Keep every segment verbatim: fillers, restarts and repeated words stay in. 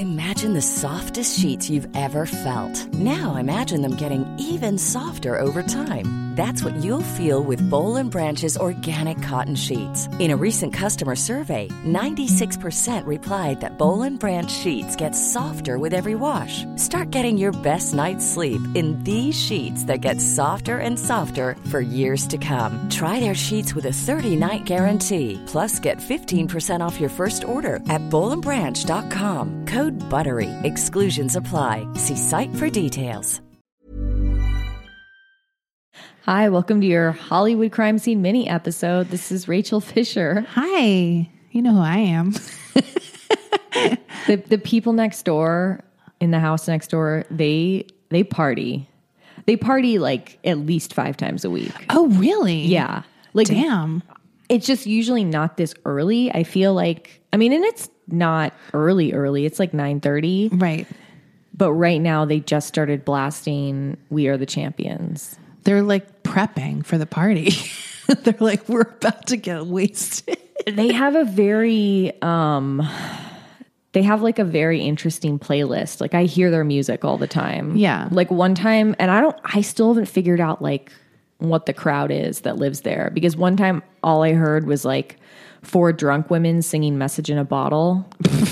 Imagine the softest sheets you've ever felt. Now imagine them getting even softer over time. That's what you'll feel with Boll and Branch's organic cotton sheets. In a recent customer survey, ninety-six percent replied that Boll and Branch sheets get softer with every wash. Start getting your best night's sleep in these sheets that get softer and softer for years to come. Try their sheets with a thirty-night guarantee. Plus, get fifteen percent off your first order at boll and branch dot com. Code BUTTERY. Exclusions apply. See site for details. Hi, welcome to your Hollywood Crime Scene mini episode. This is Rachel Fisher. Hi, you know who I am. the the people next door, in the house next door, they they party. They party like at least five times a week. Oh, really? Yeah. Like, damn. It's just usually not this early. I feel like, I mean, and it's not early early. It's like nine thirty. Right. But right now they just started blasting We Are the Champions. They're like prepping for the party. They're like, we're about to get wasted. They have a very, um, they have like a very interesting playlist. Like I hear their music all the time. Yeah. Like one time, and I don't, I still haven't figured out like what the crowd is that lives there. Because one time all I heard was like four drunk women singing Message in a Bottle.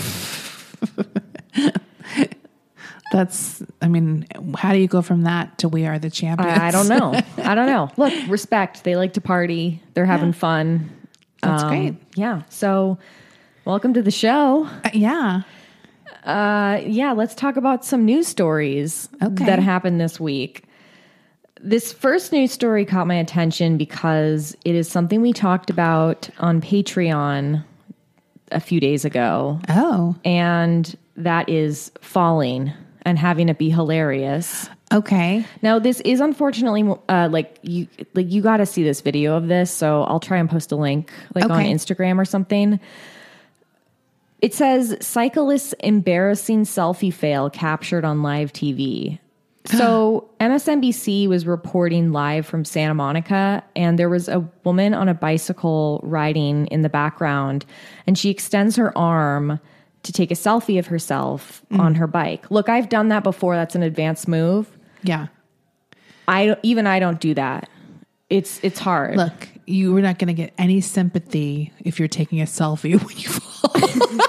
That's, I mean, how do you go from that to We Are the Champions? I, I don't know. I don't know. Look, respect. They like to party. They're having Yeah. fun. That's Um, great. Yeah. So welcome to the show. Uh, yeah. Uh, yeah, let's talk about some news stories Okay. that happened this week. This first news story caught my attention because it is something we talked about on Patreon a few days ago. Oh, And that is falling and having it be hilarious. okay. Now, this is unfortunately uh, like you like you got to see this video of this, so I'll try and post a link like on Okay. Instagram or something. It says cyclist's embarrassing selfie fail captured on live T V. So M S N B C was reporting live from Santa Monica, and there was a woman on a bicycle riding in the background, and she extends her arm to take a selfie of herself mm. on her bike. Look, I've done that before. That's an advanced move. Yeah. I don't, even I don't do that. It's it's hard. Look, you are not going to get any sympathy if you're taking a selfie when you fall.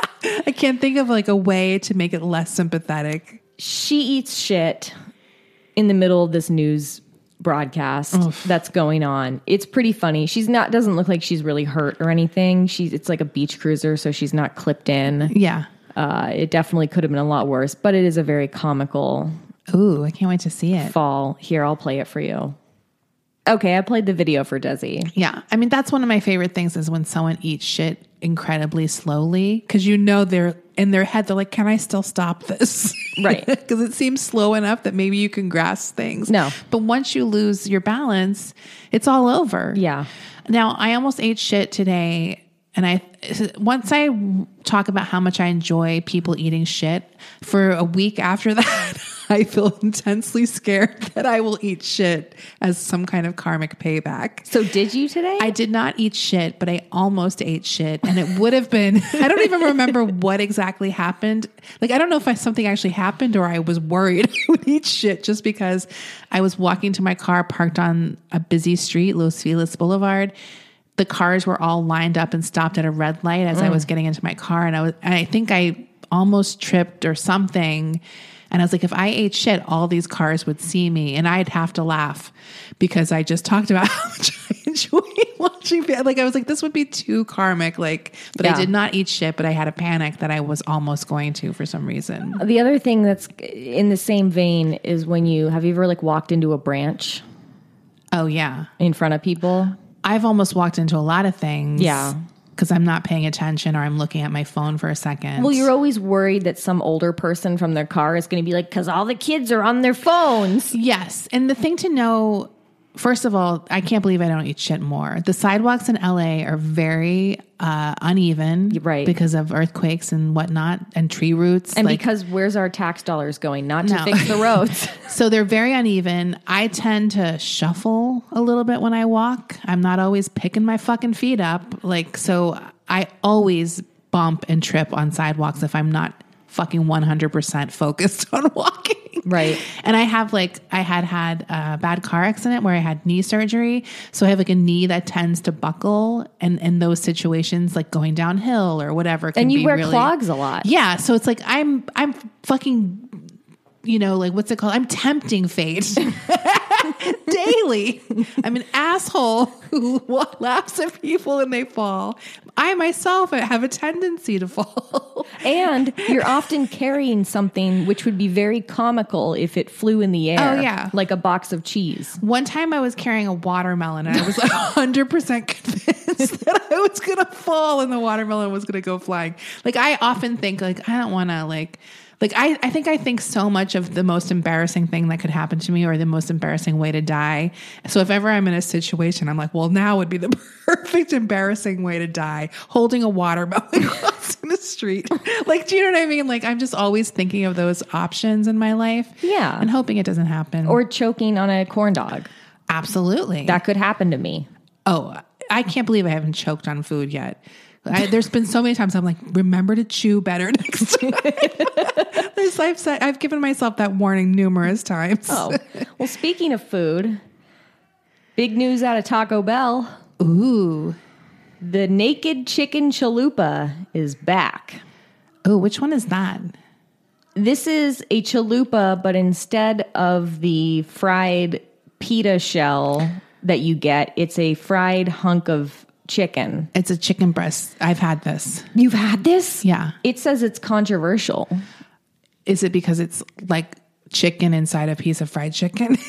I can't think of like a way to make it less sympathetic. She eats shit in the middle of this news broadcast Oof. that's going on. It's pretty funny. She's not doesn't look like she's really hurt or anything. She's it's like a beach cruiser, so she's not clipped in. Yeah. Uh, it definitely could have been a lot worse, but it is a very comical Ooh, I can't wait to see it. fall. Here, I'll play it for you. Okay, I played the video for Desi. Yeah. I mean, that's one of my favorite things is when someone eats shit incredibly slowly, because you know they're in their head, they're like, can I still stop this? Right. Because it seems slow enough that maybe you can grasp things. No. But once you lose your balance, it's all over. Yeah. Now, I almost ate shit today. And I, once I talk about how much I enjoy people eating shit, for a week after that, I feel intensely scared that I will eat shit as some kind of karmic payback. So did you today? I did not eat shit, but I almost ate shit. And it would have been, I don't even remember what exactly happened. Like, I don't know if I, something actually happened or I was worried I would eat shit just because I was walking to my car parked on a busy street, Los Feliz Boulevard. The cars were all lined up and stopped at a red light as mm. I was getting into my car. And I was, and I think I almost tripped or something. And I was like, if I ate shit, all these cars would see me and I'd have to laugh because I just talked about how much I enjoy watching. Like, I was like, this would be too karmic. Like, but yeah. I did not eat shit, but I had a panic that I was almost going to for some reason. The other thing that's in the same vein is when you, have you ever like walked into a branch? Oh yeah. In front of people? I've almost walked into a lot of things. Yeah. Because I'm not paying attention or I'm looking at my phone for a second. Well, you're always worried that some older person from their car is going to be like, because all the kids are on their phones. Yes. And the thing to know, first of all, I can't believe I don't eat shit more. The sidewalks in L A are very uh, uneven. Right. Because of earthquakes and whatnot and tree roots. And like, because where's our tax dollars going? Not to no. fix the roads. So they're very uneven. I tend to shuffle a little bit when I walk. I'm not always picking my fucking feet up. Like, so I always bump and trip on sidewalks if I'm not fucking one hundred percent focused on walking. Right. And I have like, I had had a bad car accident where I had knee surgery. So I have like a knee that tends to buckle. And in those situations, like going downhill or whatever. Can And you be wear really, clogs a lot. Yeah. So it's like, I'm, I'm fucking, you know, like what's it called? I'm tempting fate daily. I'm an asshole who laughs at people when they fall. I myself have a tendency to fall. And you're often carrying something which would be very comical if it flew in the air. Oh, yeah. Like a box of cheese. One time I was carrying a watermelon and I was like one hundred percent convinced that I was going to fall and the watermelon was going to go flying. Like I often think like, I don't want to like, Like, I, I think I think so much of the most embarrassing thing that could happen to me or the most embarrassing way to die. So if ever I'm in a situation, I'm like, well, now would be the perfect embarrassing way to die, holding a watermelon crossing the street. Like, do you know what I mean? Like, I'm just always thinking of those options in my life. Yeah. And hoping it doesn't happen. Or choking on a corn dog. Absolutely. That could happen to me. Oh, I can't believe I haven't choked on food yet. I, there's been so many times I'm like, remember to chew better next time. There's, I've, said, I've given myself that warning numerous times. Oh, well, speaking of food, big news out of Taco Bell. Ooh. The naked chicken chalupa is back. Oh, which one is that? This is a chalupa, but instead of the fried pita shell that you get, it's a fried hunk of chicken. It's a chicken breast. I've had this. You've had this? Yeah. It says it's controversial. Is it because it's like chicken inside a piece of fried chicken?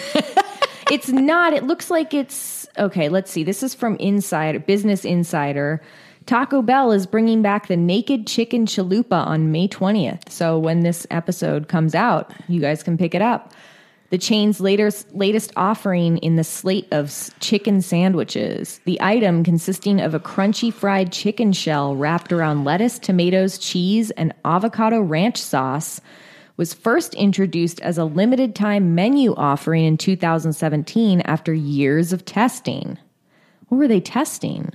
It's not. It looks like it's... Okay, let's see. This is from Insider, Business Insider. Taco Bell is bringing back the naked chicken chalupa on May twentieth. So when this episode comes out, you guys can pick it up. The chain's latest, latest offering in the slate of chicken sandwiches. The item, consisting of a crunchy fried chicken shell wrapped around lettuce, tomatoes, cheese, and avocado ranch sauce, was first introduced as a limited time menu offering in two thousand seventeen after years of testing. What were they testing?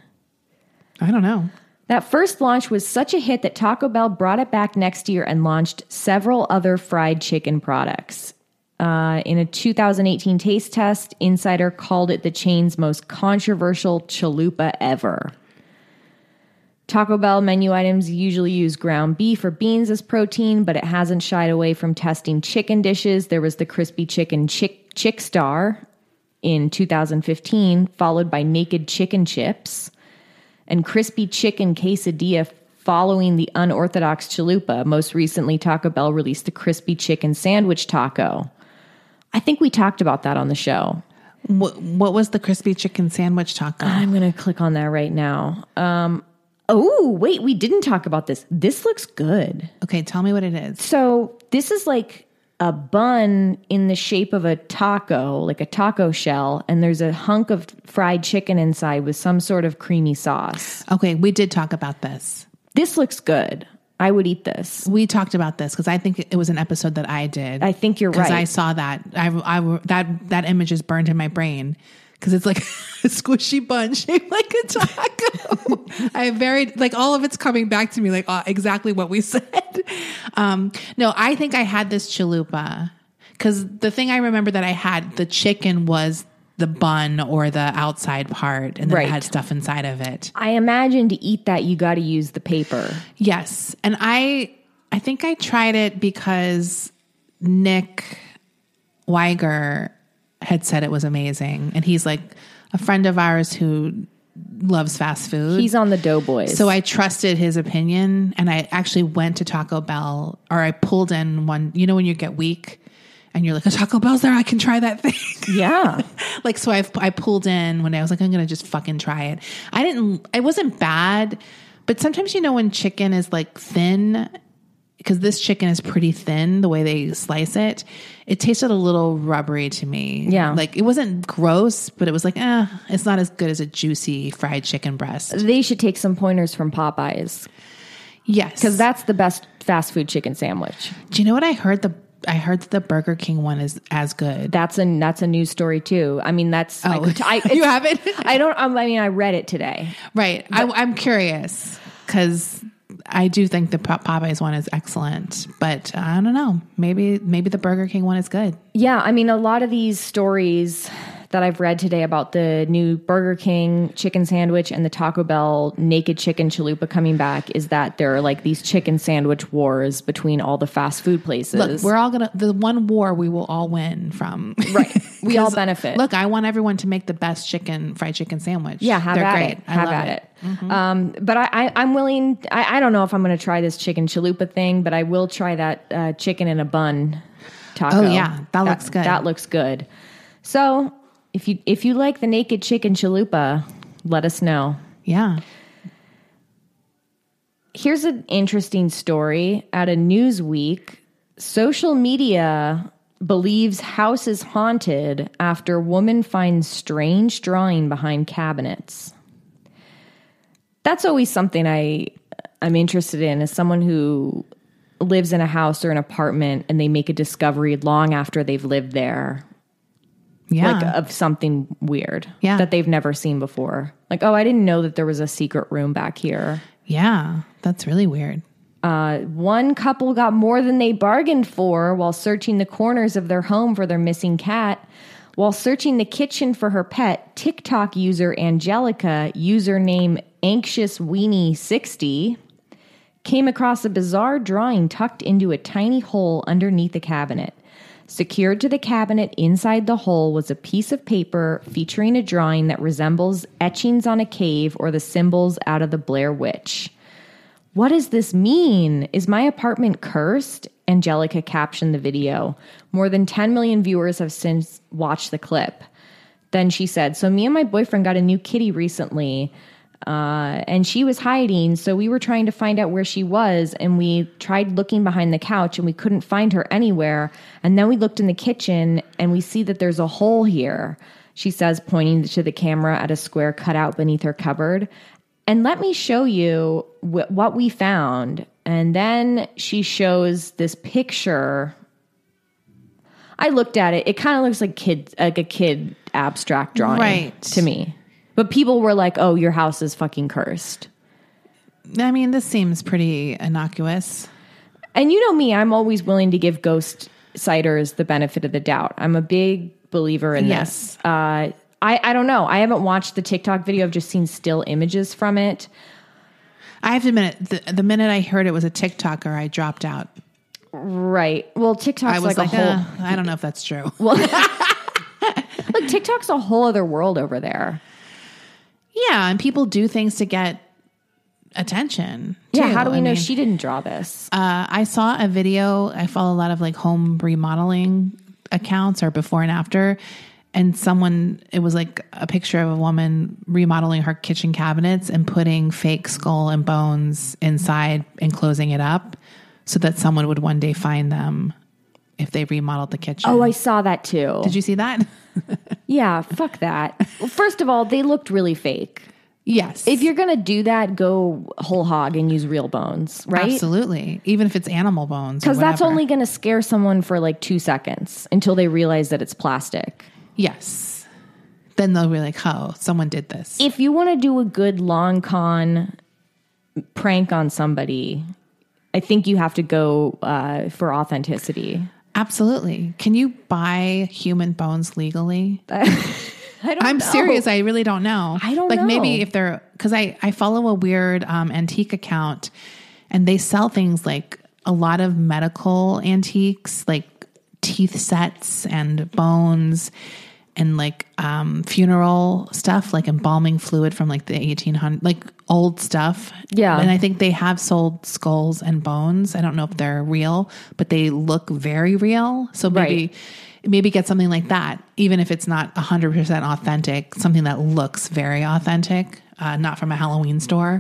I don't know. That first launch was such a hit that Taco Bell brought it back next year and launched several other fried chicken products. Uh, in a two thousand eighteen taste test, Insider called it the chain's most controversial chalupa ever. Taco Bell menu items usually use ground beef or beans as protein, but it hasn't shied away from testing chicken dishes. There was the crispy chicken chick, chick star in two thousand fifteen, followed by naked chicken chips, and crispy chicken quesadilla following the unorthodox chalupa. Most recently, Taco Bell released a crispy chicken sandwich taco. I think we talked about that on the show. What, what was the crispy chicken sandwich taco? I'm going to click on that right now. Um, oh, wait, we didn't talk about this. This looks good. Okay, tell me what it is. So this is like a bun in the shape of a taco, like a taco shell, and there's a hunk of fried chicken inside with some sort of creamy sauce. Okay, we did talk about this. This looks good. I would eat this. We talked about this because I think it was an episode that I did. I think you're right. Because I saw that. I, I, that, that image is burned in my brain because it's like a squishy bun shaped like a taco. I very, like all of it's coming back to me like uh, exactly what we said. Um, no, I think I had this chalupa because the thing I remember that I had, the chicken was the bun or the outside part, and then Right. it had stuff inside of it. I imagine to eat that, you got to use the paper. Yes. And I, I think I tried it because Nick Weiger had said it was amazing. And he's like a friend of ours who loves fast food. He's on the Doughboys. So I trusted his opinion, and I actually went to Taco Bell, or I pulled in one, you know, when you get weak and you're like, oh, Taco Bell's there, I can try that thing. Yeah. Like, so I've, I pulled in when I was like, I'm going to just fucking try it. I didn't, it wasn't bad, but sometimes, you know, when chicken is like thin, because this chicken is pretty thin, the way they slice it, it tasted a little rubbery to me. Yeah. Like it wasn't gross, but it was like, eh, it's not as good as a juicy fried chicken breast. They should take some pointers from Popeyes Yes. because that's the best fast food chicken sandwich. Do you know what I heard? The I heard that the Burger King one is as good. That's a that's a news story too. I mean, that's Oh, I could, I, you it's- have it? I don't. Um, I mean, I read it today. Right. I, I'm curious because I do think the Popeyes one is excellent, but I don't know. Maybe maybe the Burger King one is good. Yeah, I mean, a lot of these stories that I've read today about the new Burger King chicken sandwich and the Taco Bell naked chicken chalupa coming back is that there are like these chicken sandwich wars between all the fast food places. Look, we're all gonna the one war we will all win from. Right, we all benefit. Look, I want everyone to make the best chicken fried chicken sandwich. Yeah, have They're at great. it. I Have love at it. it. Mm-hmm. Um, but I, I, I'm willing. I, I don't know if I'm going to try this chicken chalupa thing, but I will try that uh, chicken in a bun taco. Oh yeah, that, that looks good. That looks good. So if you if you like the naked chicken chalupa, let us know. Yeah. Here's an interesting story out of Newsweek. Social media believes house is haunted after woman finds strange drawing behind cabinets. That's always something I, I'm interested in as someone who lives in a house or an apartment and they make a discovery long after they've lived there. Yeah. Like of something weird Yeah. that they've never seen before. Like, oh, I didn't know that there was a secret room back here. Yeah. That's really weird. Uh, one couple got more than they bargained for while searching the corners of their home for their missing cat. While searching the kitchen for her pet, TikTok user Angelica, username Anxious Weenie sixty, came across a bizarre drawing tucked into a tiny hole underneath the cabinet. Secured to the cabinet inside the hole was a piece of paper featuring a drawing that resembles etchings on a cave or the symbols out of the Blair Witch. What does this mean? Is my apartment cursed? Angelica captioned the video. More than ten million viewers have since watched the clip. Then she said, so me and my boyfriend got a new kitty recently, uh, and she was hiding, so we were trying to find out where she was, and we tried looking behind the couch, and we couldn't find her anywhere. And then we looked in the kitchen, and we see that there's a hole here, she says, pointing to the camera at a square cut out beneath her cupboard. And let me show you wh- what we found. And then she shows this picture. I looked at it. It kind of looks like kid, like a kid abstract drawing Right. to me. But people were like, oh, your house is fucking cursed. I mean, this seems pretty innocuous. And you know me, I'm always willing to give ghost sighters the benefit of the doubt. I'm a big believer in Yes. this. Uh, I, I don't know. I haven't watched the TikTok video. I've just seen still images from it. I have to admit, the, the minute I heard it was a TikToker, I dropped out. Right. Well, TikTok's I was like, like, a whole... uh, I don't know if that's true. Well, look, TikTok's a whole other world over there. Yeah, and people do things to get attention. Yeah, too. how do we I know mean, she didn't draw this? Uh, I saw a video. I follow a lot of like home remodeling accounts or before and after. And someone, it was like a picture of a woman remodeling her kitchen cabinets and putting fake skull and bones inside and closing it up so that someone would one day find them if they remodeled the kitchen. Oh, I saw that too. Did you see that? Yeah, fuck that. Well, first of all, they looked really fake. Yes. If you're going to do that, go whole hog and use real bones, right? Absolutely. Even if it's animal bones. Because that's whatever. only going to scare someone for like two seconds until they realize that it's plastic. Yes. Then they'll be like, oh, someone did this. If you want to do a good long con prank on somebody, I think you have to go uh, for authenticity. Absolutely. Can you buy human bones legally? I don't I'm know. serious. I really don't know. I don't like know. maybe if they're, because I, I follow a weird um, antique account and they sell things like a lot of medical antiques, like teeth sets and bones and like um, funeral stuff, like embalming fluid from like the eighteen hundreds, like old stuff. Yeah. And I think they have sold skulls and bones. I don't know if they're real, but they look very real. So maybe, Right. maybe get something like that, even if it's not one hundred percent authentic, something that looks very authentic, uh, not from a Halloween store.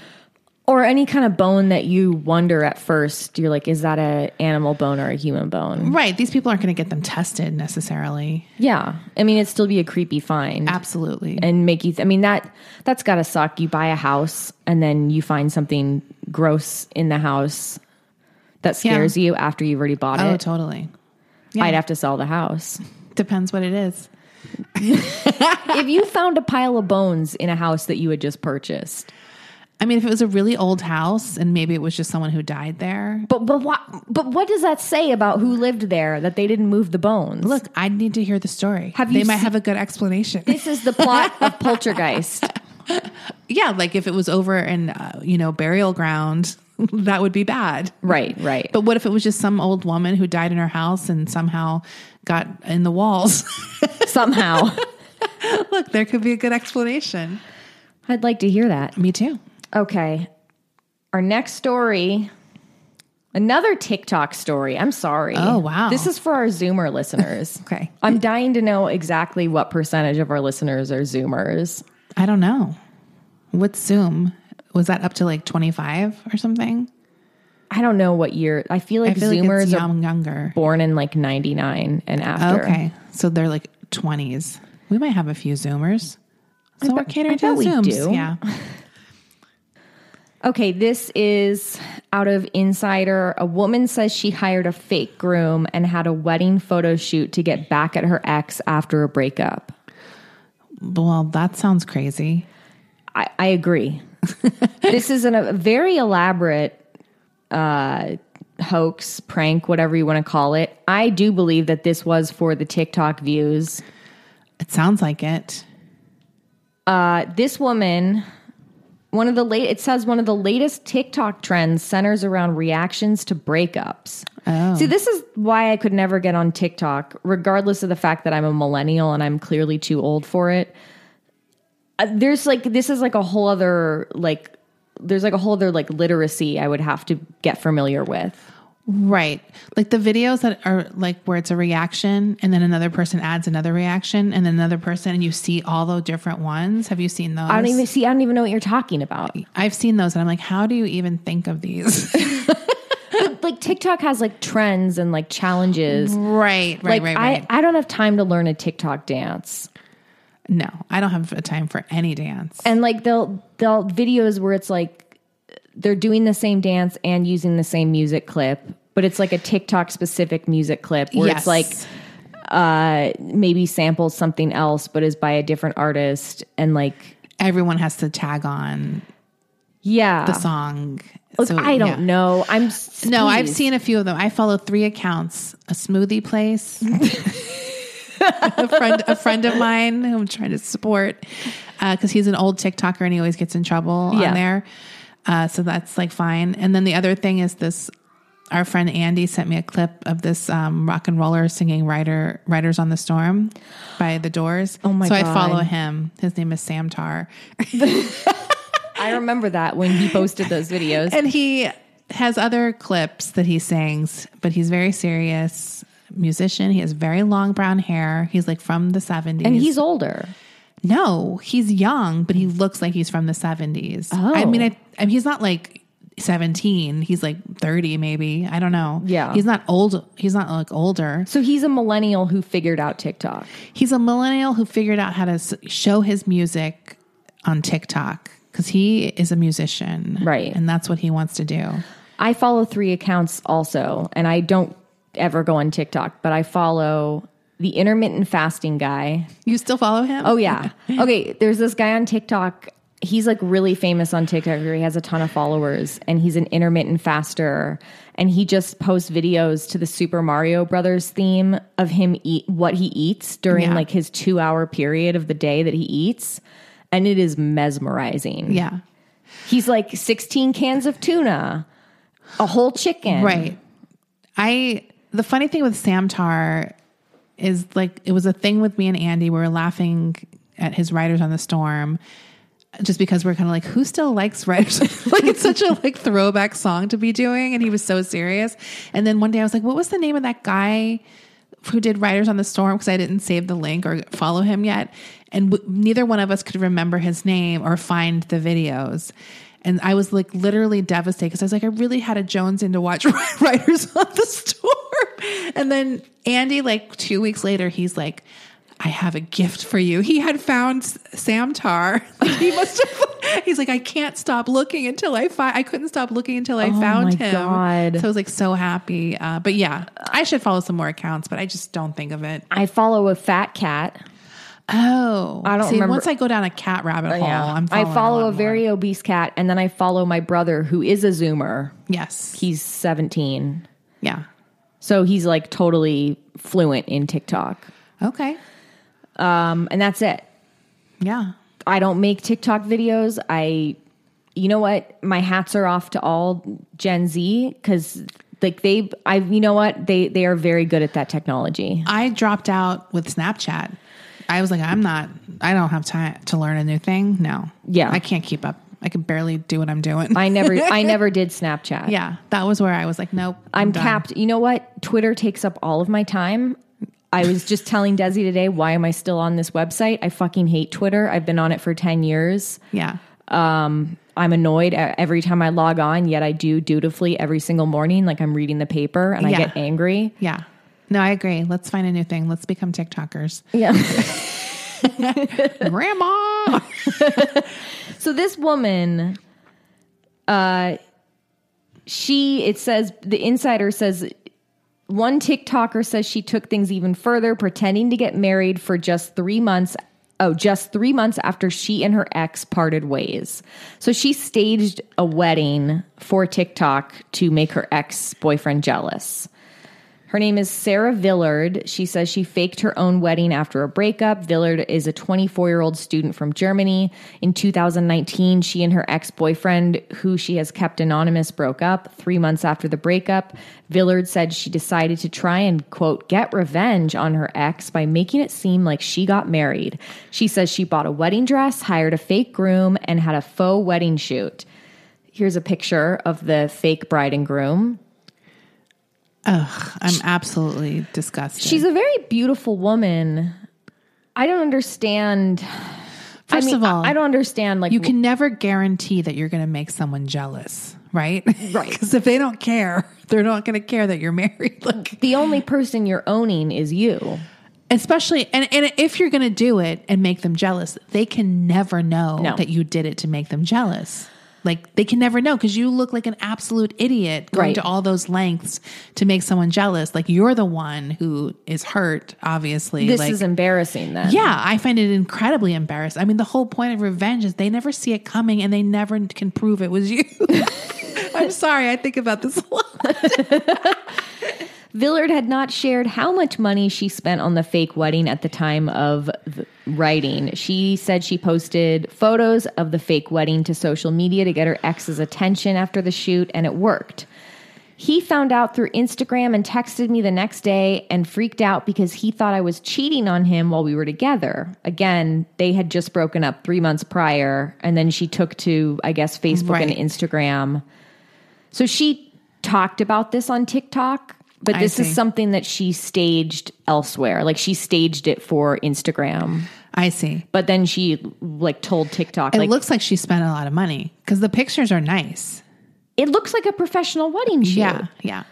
Or any kind of bone that you wonder at first, you're like, is that a animal bone or a human bone? Right. These people aren't going to get them tested necessarily. Yeah. I mean, it'd still be a creepy find. Absolutely. And make you, th- I mean, that, that's gotta suck. You buy a house and then you find something gross in the house that scares you after you've already bought oh, it. totally. Yeah. I'd have to sell the house. Depends what it is. If you found a pile of bones in a house that you had just purchased, I mean, if it was a really old house and maybe it was just someone who died there. But but what but what does that say about who lived there that they didn't move the bones? Look, I need to hear the story. Have they you might se- have a good explanation. This is the plot of Poltergeist. Yeah, like if it was over in, uh, you know, burial ground, that would be bad. Right, right. But what if it was just some old woman who died in her house and somehow got in the walls? Somehow. Look, there could be a good explanation. I'd like to hear that. Me too. Okay. Our next story, another TikTok story. I'm sorry. Oh, wow. This is for our Zoomer listeners. Okay. I'm dying to know exactly what percentage of our listeners are Zoomers. I don't know. What's Zoom? Was that up to like twenty-five or something? I don't know what year. I feel like I feel Zoomers like it's are young, younger. born in like ninety-nine and after. Okay. So they're like twenties. We might have a few Zoomers. So I we're bet- catering I to bet we Zooms. do. Yeah. Okay, this is out of Insider. A woman says she hired a fake groom and had a wedding photo shoot to get back at her ex after a breakup. Well, that sounds crazy. I, I agree. This is an, a very elaborate uh, hoax, prank, whatever you want to call it. I do believe that this was for the TikTok views. It sounds like it. Uh, this woman, one of the late, it says one of the latest TikTok trends centers around reactions to breakups. Oh. See, this is why I could never get on TikTok, regardless of the fact that I'm a millennial and I'm clearly too old for it. Uh, there's like, this is like a whole other, like, there's like a whole other like literacy I would have to get familiar with. Right. Like the videos that are like where it's a reaction and then another person adds another reaction and then another person and you see all those different ones. Have you seen those? I don't even see, I don't even know what you're talking about. I've seen those and I'm like, how do you even think of these? Like TikTok has like trends and like challenges. Right, right, Like right, right. I, I don't have time to learn a TikTok dance. No, I don't have a time for any dance. And like they'll they'll videos where it's like they're doing the same dance and using the same music clip, but it's like a TikTok specific music clip where Yes. it's like uh maybe samples something else but is by a different artist and like Everyone has to tag on yeah. the song. Look, So, I don't yeah. know. I'm No, I've please. seen a few of them. I follow three accounts: a smoothie place, a friend, a friend of mine who I'm trying to support because uh, he's an old TikToker and he always gets in trouble Yeah. on there. Uh, so that's like fine. And then the other thing is this: our friend Andy sent me a clip of this um, rock and roller singing "Rider Riders on the Storm" by The Doors. Oh my so God. I follow him. His name is Sam Tar. I remember that when he posted those videos. And he has other clips that he sings, but he's very serious musician. He has very long brown hair. He's like from the seventies. And he's older. No, he's young, but he looks like he's from the seventies. Oh. I mean, I, I mean, he's not like seventeen. He's like thirty, maybe. I don't know. Yeah. He's not old. He's not like older. So he's a millennial who figured out TikTok. He's a millennial who figured out how to s- show his music on TikTok because he is a musician. Right. And that's what he wants to do. I follow three accounts also, and I don't ever go on TikTok, but I follow the intermittent fasting guy. You still follow him? Oh, yeah. Okay, there's this guy on TikTok. He's like really famous on TikTok. He has a ton of followers, and he's an intermittent faster. And he just posts videos to the Super Mario Brothers theme of him eat what he eats during Yeah. like his two hour period of the day that he eats. And it is mesmerizing. Yeah. He's like sixteen cans of tuna, a whole chicken. Right. I the funny thing with Sam Tar is like it was a thing with me and Andy. We were laughing at his Riders on the Storm just because we're kind of like, who still likes Riders? Like it's such a like throwback song to be doing, and he was so serious. And then one day I was like, what was the name of that guy who did Riders on the Storm? Because I didn't save the link or follow him yet, and w- neither one of us could remember his name or find the videos. And I was like literally devastated because I was like, I really had a Jones in to watch Riders on the Storm. And then Andy, like two weeks later, he's like, I have a gift for you. He had found Sam Tar. Like he must have, he's like, I can't stop looking until I find, I couldn't stop looking until I Oh found my him. God. So I was like so happy. Uh, but yeah, I should follow some more accounts, but I just don't think of it. I follow a fat cat. Oh, I don't See, remember. Once I go down a cat rabbit hole, Yeah. I'm I following follow a, a, lot very more. obese cat, and then I follow my brother who is a Zoomer. Yes. He's seventeen. Yeah. So he's like totally fluent in TikTok. Okay. Um, and that's it. Yeah. I don't make TikTok videos. I, you know what? My hats are off to all Gen Z because like they, I, you know what? They, they are very good at that technology. I dropped out with Snapchat. I was like, I'm not, I don't have time to learn a new thing. No. Yeah. I can't keep up. I can barely do what I'm doing. I never, I never did Snapchat. yeah. That was where I was like, nope. I'm done. capped. You know what? Twitter takes up all of my time. I was just telling Desi today, why am I still on this website? I fucking hate Twitter. I've been on it for ten years. Yeah. Um, I'm annoyed every time I log on, yet I do dutifully every single morning. Like I'm reading the paper and Yeah. I get angry. Yeah. No, I agree. Let's find a new thing. Let's become TikTokers. Yeah. Grandma. So this woman, uh, she, it says, the insider says, one TikToker says she took things even further, pretending to get married for just three months. Oh, just three months after she and her ex parted ways. So she staged a wedding for TikTok to make her ex-boyfriend jealous. Her name is Sarah Villard. She says she faked her own wedding after a breakup. Villard is a twenty-four-year-old student from Germany. In two thousand nineteen, she and her ex-boyfriend, who she has kept anonymous, broke up. Three months after the breakup, Villard said she decided to try and, quote, get revenge on her ex by making it seem like she got married. She says she bought a wedding dress, hired a fake groom, and had a faux wedding shoot. Here's a picture of the fake bride and groom. Ugh, I'm absolutely disgusted. She's a very beautiful woman. I don't understand. First I mean, of all, I, I don't understand. Like you can never guarantee that you're going to make someone jealous, right? Right. Because if they don't care, they're not going to care that you're married. Like, the only person you're owning is you. especially, and, and if you're going to do it and make them jealous, they can never know No. that you did it to make them jealous. Like they can never know because you look like an absolute idiot going Right. to all those lengths to make someone jealous. Like you're the one who is hurt, obviously. This like, is embarrassing then. yeah, I find it incredibly embarrassing. I mean, the whole point of revenge is they never see it coming and they never can prove it was you. I'm sorry, I think about this a lot. Villard had not shared how much money she spent on the fake wedding at the time of the writing. She said she posted photos of the fake wedding to social media to get her ex's attention after the shoot, and it worked. He found out through Instagram and texted me the next day and freaked out because he thought I was cheating on him while we were together. Again, they had just broken up three months prior, and then she took to, I guess, Facebook Right. and Instagram. So she talked about this on TikTok. But I this is see. something that she staged elsewhere. Like she staged it for Instagram. I see. But then she like told TikTok It like looks like she spent a lot of money because the pictures are nice. it looks like a professional wedding shoot. Yeah, yeah.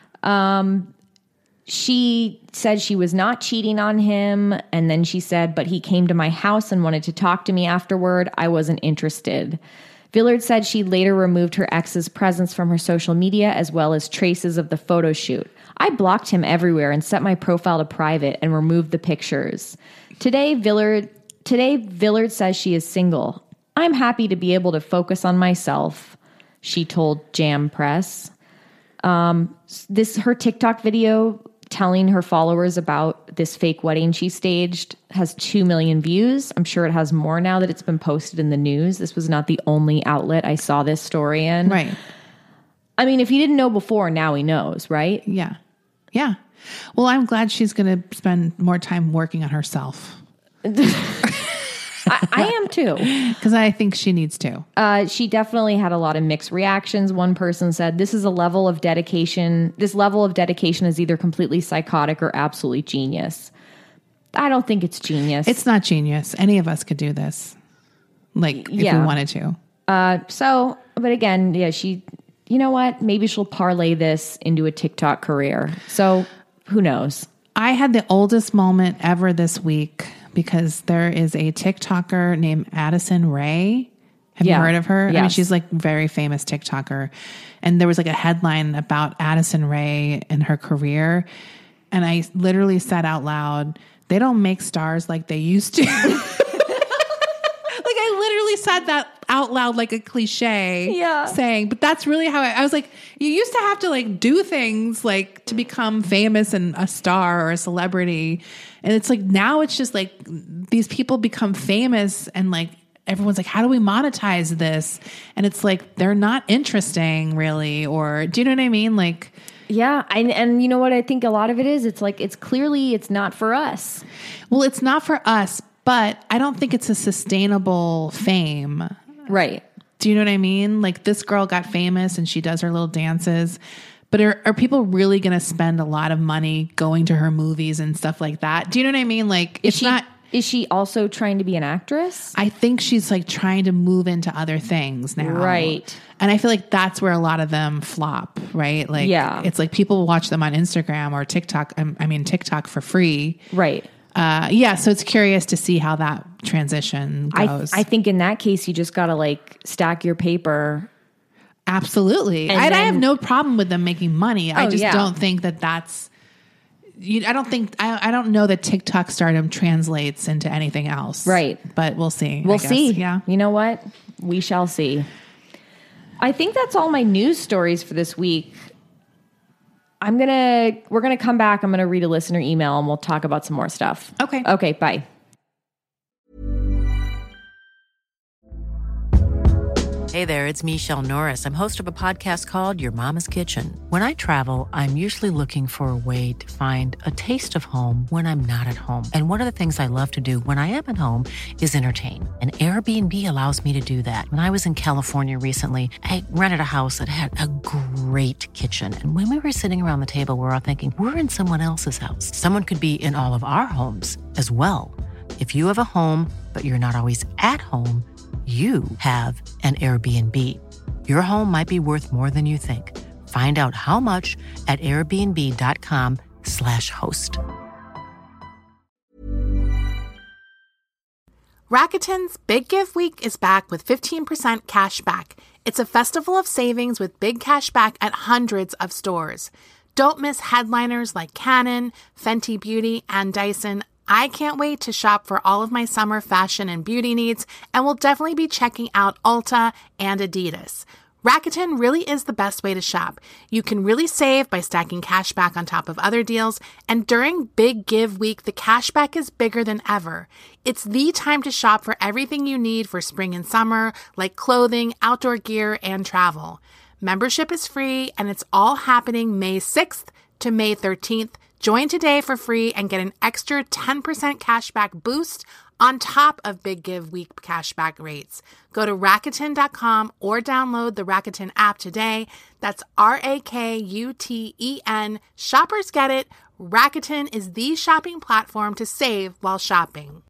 She said she was not cheating on him, and then she said, but he came to my house and wanted to talk to me afterward. I wasn't interested. Villard said she later removed her ex's presence from her social media as well as traces of the photo shoot. I blocked him everywhere and set my profile to private and removed the pictures. Today, Villard today Villard says she is single. I'm happy to be able to focus on myself, she told Jam Press. Um, this her TikTok video telling her followers about this fake wedding she staged has two million views. I'm sure it has more now that it's been posted in the news. This was not the only outlet I saw this story in. Right. I mean, if he didn't know before, now he knows, right? Yeah. Yeah. Well, I'm glad she's going to spend more time working on herself I, I am too. because I think she needs to. Uh, she definitely had a lot of mixed reactions. One person said, this is a level of dedication. This level of dedication is either completely psychotic or absolutely genius. I don't think it's genius. It's not genius. Any of us could do this. Like if Yeah. we wanted to. Uh, so, but again, yeah, she, you know what? Maybe she'll parlay this into a TikTok career. So who knows? I had the oldest moment ever this week because there is a TikToker named Addison Rae. Have Yeah. you heard of her? I mean, Yes. she's like very famous TikToker. And there was like a headline about Addison Rae and her career. And I literally said out loud, they don't make stars like they used to. said that out loud like a cliche Yeah. saying, but that's really how I, I was like, you used to have to like do things like to become famous and a star or a celebrity. And it's like, now it's just like these people become famous and like, everyone's like, how do we monetize this? And it's like, they're not interesting really. Or do you know what I mean? Like, yeah. And, and you know what? I think a lot of it is, it's like, it's clearly, it's not for us. well, it's not for us, but I don't think it's a sustainable fame. Right. Do you know what I mean? Like this girl got famous and she does her little dances, but are, are people really going to spend a lot of money going to her movies and stuff like that? Do you know what I mean? Like Is it's she, not, is she also trying to be an actress? I think she's like trying to move into other things now. Right. And I feel like that's where a lot of them flop, right? Like, Yeah. it's like people watch them on Instagram or TikTok. I, I mean, TikTok for free. Right. Uh, yeah. So it's curious to see how that transition I, goes. I think in that case, you just got to like stack your paper. Absolutely. And I, then- I have no problem with them making money. I Oh, just yeah. don't think that that's, you, I don't think, I, I don't know that TikTok stardom translates into anything else. Right. But we'll see. We'll I guess. see. Yeah. You know what? We shall see. I think that's all my news stories for this week. I'm going to, we're going to come back. I'm going to read a listener email and we'll talk about some more stuff. Okay. Okay. Bye. Hey there, it's Michelle Norris. I'm host of a podcast called Your Mama's Kitchen. When I travel, I'm usually looking for a way to find a taste of home when I'm not at home. And one of the things I love to do when I am at home is entertain. And Airbnb allows me to do that. When I was in California recently, I rented a house that had a great kitchen. And when we were sitting around the table, we were all thinking, we're in someone else's house. Someone could be in all of our homes as well. If you have a home, but you're not always at home, you have an Airbnb. Your home might be worth more than you think. Find out how much at airbnb.com slash host. Rakuten's Big Give Week is back with fifteen percent cash back. It's a festival of savings with big cash back at hundreds of stores. Don't miss headliners like Canon, Fenty Beauty, and Dyson. I can't wait to shop for all of my summer fashion and beauty needs, and will definitely be checking out Ulta and Adidas. Rakuten really is the best way to shop. You can really save by stacking cash back on top of other deals, and during Big Give Week, the cash back is bigger than ever. It's the time to shop for everything you need for spring and summer, like clothing, outdoor gear, and travel. Membership is free, and it's all happening May sixth to May thirteenth. Join today for free and get an extra ten percent cashback boost on top of Big Give Week cashback rates. Go to Rakuten dot com or download the Rakuten app today. That's R A K U T E N. Shoppers get it. Rakuten is the shopping platform to save while shopping.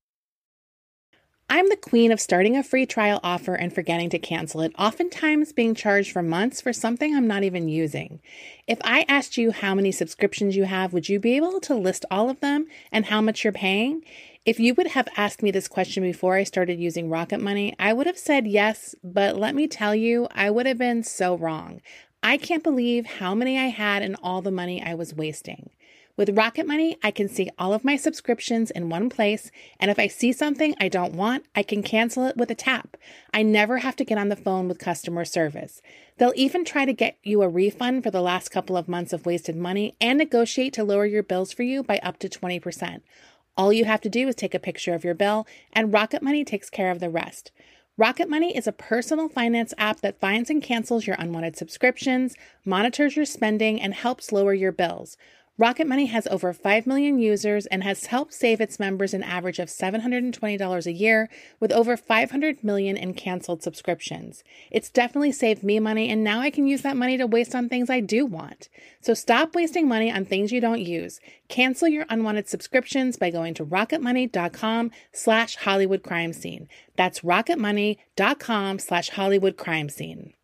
I'm the queen of starting a free trial offer and forgetting to cancel it, oftentimes being charged for months for something I'm not even using. If I asked you how many subscriptions you have, would you be able to list all of them and how much you're paying? If you would have asked me this question before I started using Rocket Money, I would have said yes, but let me tell you, I would have been so wrong. I can't believe how many I had and all the money I was wasting. With Rocket Money, I can see all of my subscriptions in one place, and if I see something I don't want, I can cancel it with a tap. I never have to get on the phone with customer service. They'll even try to get you a refund for the last couple of months of wasted money and negotiate to lower your bills for you by up to twenty percent. All you have to do is take a picture of your bill, and Rocket Money takes care of the rest. Rocket Money is a personal finance app that finds and cancels your unwanted subscriptions, monitors your spending, and helps lower your bills. Rocket Money has over five million users and has helped save its members an average of seven hundred twenty dollars a year with over five hundred million in canceled subscriptions. It's definitely saved me money, and now I can use that money to waste on things I do want. So stop wasting money on things you don't use. Cancel your unwanted subscriptions by going to rocketmoney.com slash Hollywood crime scene. That's rocketmoney.com slash Hollywood crime scene.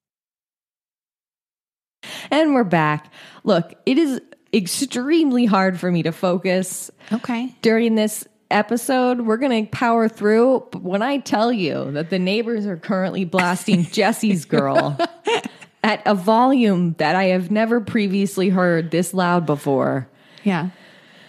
And we're back. Look, it is extremely hard for me to focus Okay. during this episode. We're going to power through. But when I tell you that the neighbors are currently blasting Jesse's Girl at a volume that I have never previously heard this loud before. Yeah.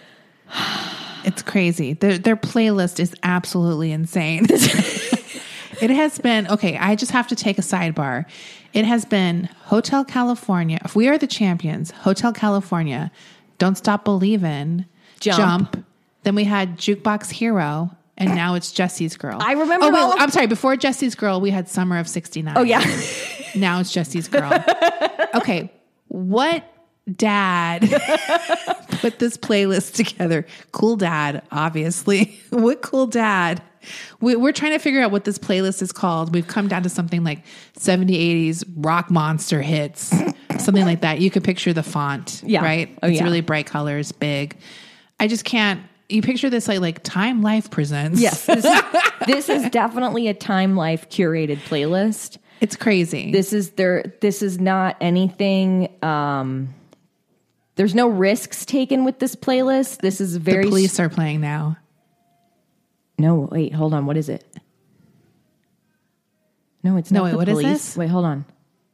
It's crazy. Their, their playlist is absolutely insane. It has been, okay, I just have to take a sidebar. It has been Hotel California. If We Are the Champions, Hotel California, Don't Stop Believin', Jump. Jump. Then we had Jukebox Hero, and now it's Jesse's Girl. I remember Oh, wait, all of- I'm sorry. Before Jesse's Girl, we had Summer of sixty-nine. Oh, yeah. Now it's Jesse's Girl. Okay, what dad put this playlist together? Cool dad, obviously. What cool dad? We, we're trying to figure out what this playlist is called. We've come down to something like seventies, eighties rock monster hits, something like that. You could picture the font, Yeah. right? Oh, it's yeah. really bright colors, big. I just can't. You picture this like like Time Life presents. Yes. This is, this is definitely a Time Life curated playlist. It's crazy. This is there. This is not anything. Um, there's no risks taken with this playlist. This is very. the police are playing now. No, wait, hold on. What is it? No, it's No, not wait, the what is police. this? Wait, hold on.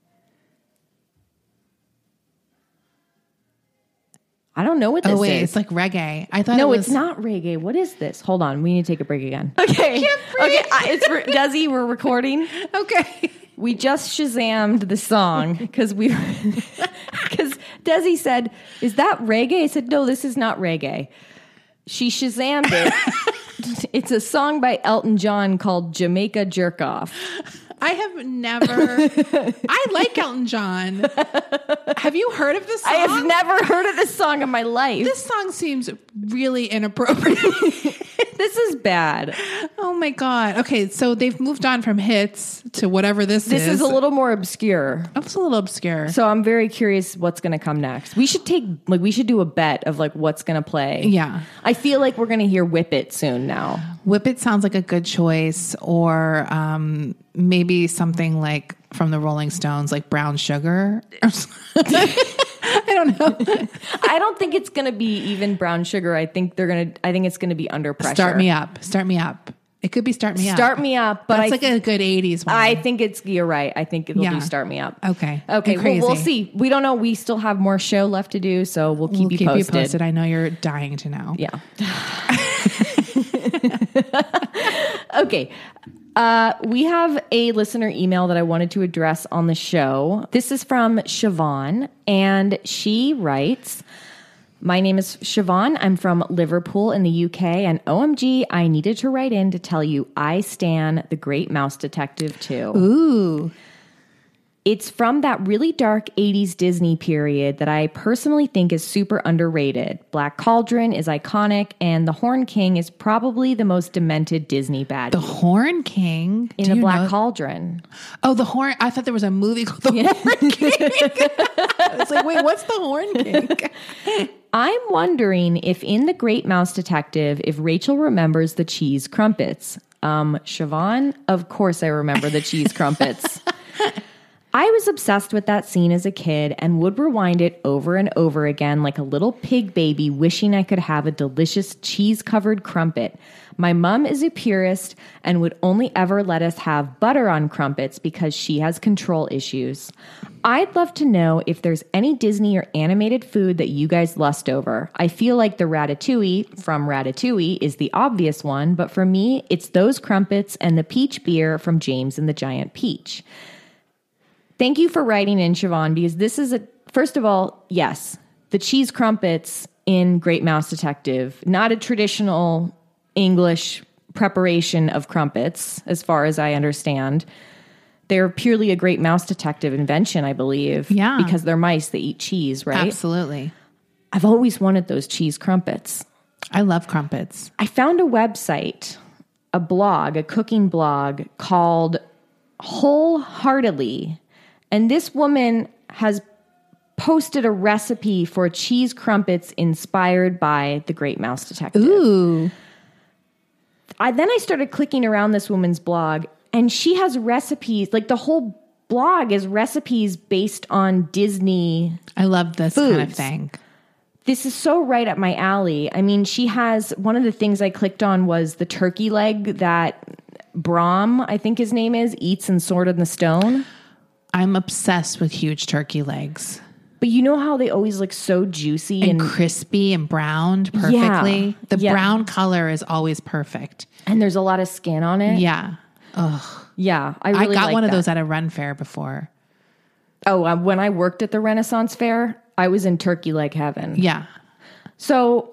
I don't know what this Oh wait, is. it's like reggae. I thought no, it was, it's not reggae. What is this? Hold on. We need to take a break again. Okay. Okay. I, it's for, Desi, we're recording. Okay. We just Shazammed the song because we because Desi said, "Is that reggae?" I said, "No, this is not reggae." She Shazammed it. It's a song by Elton John called "Jamaica Jerk Off." I have never. I like Elton John. Have you heard of this song? I have never heard of this song in my life. This song seems really inappropriate. This is bad. Oh my God. Okay, so they've moved on from hits to whatever this, This is. is a little more obscure. It's a little obscure. So I'm very curious what's going to come next. We should take like we should do a bet of like what's going to play. Yeah. I feel like we're going to hear Whip It soon now. Whip It sounds like a good choice, or um, maybe something like from the Rolling Stones, like Brown Sugar. I don't know. I don't think it's going to be even Brown Sugar. I think they're going to I think it's going to be Under Pressure. Start Me Up. Start Me Up. It could be Start Me Up. Start Me Up, but That's I like a good eighties one. I think it's you're right. I think it'll Yeah. do Start Me Up. Okay. Okay, And well, we'll crazy. see. We don't know. We still have more show left to do, so we'll keep, We'll you, keep posted. you posted. I know you're dying to know. Yeah. Okay. Uh, we have a listener email that I wanted to address on the show. This is from Siobhan, and she writes, "My name is Siobhan. I'm from Liverpool in the U K, and O M G, I needed to write in to tell you I stan The Great Mouse Detective too. Ooh. It's from that really dark eighties Disney period that I personally think is super underrated. Black Cauldron is iconic, and the Horn King is probably the most demented Disney baddie. The Horn King? in Do the you Black know- Cauldron. Oh, the Horn. I thought there was a movie called The Horn King. I was like, wait, what's the Horn King? I'm wondering if in The Great Mouse Detective, if Rachel remembers the cheese crumpets. Um, Siobhan, of course I remember the cheese crumpets. I was obsessed with that scene as a kid and would rewind it over and over again like a little pig baby wishing I could have a delicious cheese-covered crumpet. My mom is a purist and would only ever let us have butter on crumpets because she has control issues. I'd love to know if there's any Disney or animated food that you guys lust over. I feel like the ratatouille from Ratatouille is the obvious one, but for me, it's those crumpets and the peach beer from James and the Giant Peach. Thank you for writing in, Siobhan, because this is a, first of all, yes, the cheese crumpets in Great Mouse Detective, not a traditional English preparation of crumpets, as far as I understand. They're purely a Great Mouse Detective invention, I believe. Yeah. Because they're mice that eat cheese, right? Absolutely. I've always wanted those cheese crumpets. I love crumpets. I found a website, a blog, a cooking blog called Wholeheartedly. And this woman has posted a recipe for cheese crumpets inspired by The Great Mouse Detective. Ooh. I, then I started clicking around this woman's blog, and she has recipes, like the whole blog is recipes based on Disney. I love this kind of Foods. thing. This is so right up my alley. I mean, she has, one of the things I clicked on was the turkey leg that Brom, I think his name is, eats in Sword in the Stone. I'm obsessed with huge turkey legs. But you know how they always look so juicy And and, crispy and browned perfectly. Yeah. The Yeah. brown color is always perfect. and there's a lot of skin on it. Yeah. Ugh. Yeah, I I really got like one of that. those at a Ren fair before. Oh, uh, when I worked at the Renaissance Fair, I was in turkey leg heaven. Yeah. So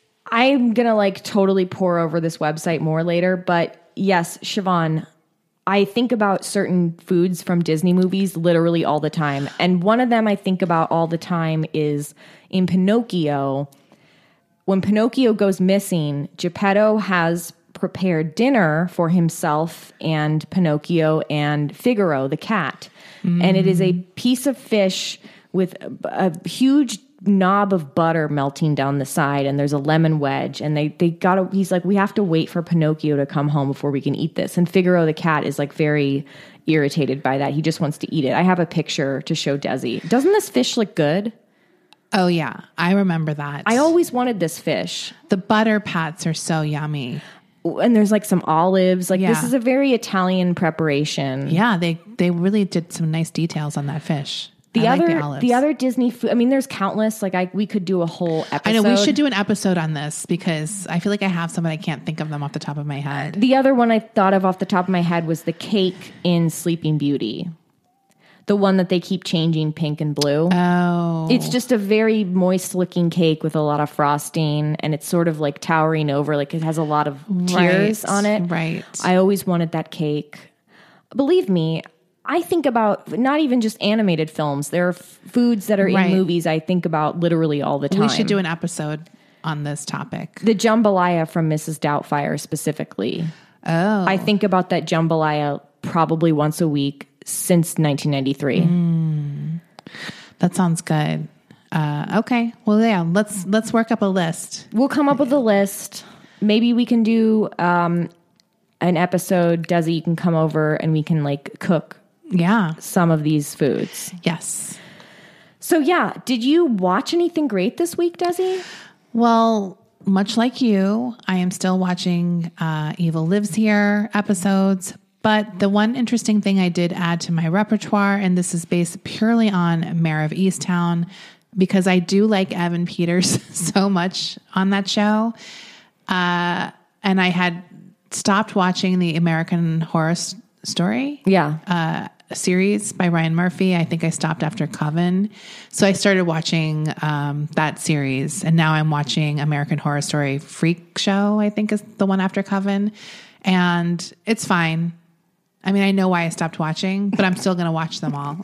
I'm going to like totally pour over this website more later. But yes, Siobhan, I think about certain foods from Disney movies literally all the time. And one of them I think about all the time is in Pinocchio. When Pinocchio goes missing, Geppetto has prepared dinner for himself and Pinocchio and Figaro, the cat. Mm. And it is a piece of fish with a, a huge knob of butter melting down the side, and there's a lemon wedge. And they they gotta he's like, we have to wait for Pinocchio to come home before we can eat this. And Figaro, the cat, is like very irritated by that. He just wants to eat it. I have a picture to show Desi. Doesn't this fish look good? Oh, yeah. I remember that. I always wanted this fish. The butter pats are so yummy. And there's like some olives. Like Yeah. this is a very Italian preparation. Yeah, they they really did some nice details on that fish. The I like other the, olives. the other Disney food, I mean, there's countless. Like I we could do a whole episode. I know we should do an episode on this because I feel like I have some, but I can't think of them off the top of my head. The other one I thought of off the top of my head was the cake in Sleeping Beauty. The one that they keep changing pink and blue. Oh. It's just a very moist looking cake with a lot of frosting, and it's sort of like towering over, like it has a lot of tears Right, on it. right. I always wanted that cake. Believe me, I think about not even just animated films. There are f- foods that are Right. in movies I think about literally all the time. We should do an episode on this topic. The jambalaya from Missus Doubtfire specifically. Oh. I think about that jambalaya probably once a week since nineteen ninety-three. Mm, that sounds good. Uh, okay. Well, yeah, let's let's work up a list. We'll come up with a list. Maybe we can do um, an episode. Desi, you can come over and we can like cook Yeah. some of these foods. Yes. So yeah, did you watch anything great this week, Desi? Well, much like you, I am still watching uh, Evil Lives Here episodes. But the one interesting thing I did add to my repertoire, and this is based purely on Mare of Easttown, because I do like Evan Peters so much on that show. Uh, and I had stopped watching the American Horror S- Story Yeah. uh, series by Ryan Murphy. I think I stopped after Coven. So I started watching um, that series. And now I'm watching American Horror Story Freak Show, I think is the one after Coven. And it's fine. I mean, I know why I stopped watching, but I'm still going to watch them all.